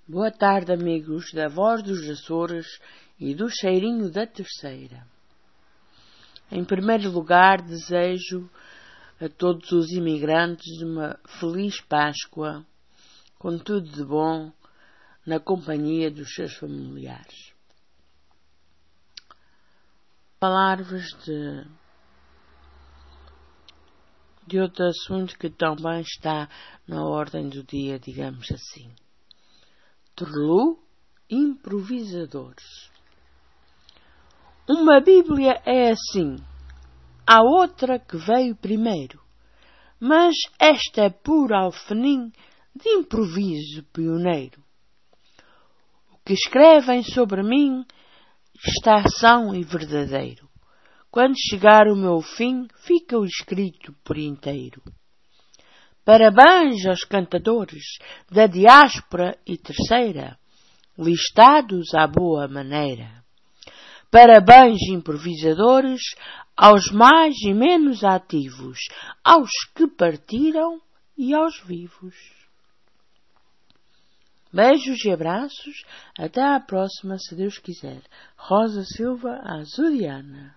Boa tarde, amigos da Voz dos Açores e do Cheirinho da Terceira. Em primeiro lugar, desejo a todos os imigrantes uma feliz Páscoa, com tudo de bom, na companhia dos seus familiares. Falar-vos de outro assunto que também está na ordem do dia, digamos assim. Terlu improvisadores. Uma Bíblia é assim, há outra que veio primeiro, mas esta é puro alfenim de improviso pioneiro. O que escrevem sobre mim está são e verdadeiro. Quando chegar o meu fim, fica o escrito por inteiro. Parabéns aos cantadores da diáspora e terceira, listados à boa maneira. Parabéns, improvisadores, aos mais e menos ativos, aos que partiram e aos vivos. Beijos e abraços, até à próxima, se Deus quiser. Rosa Silva Azuriana.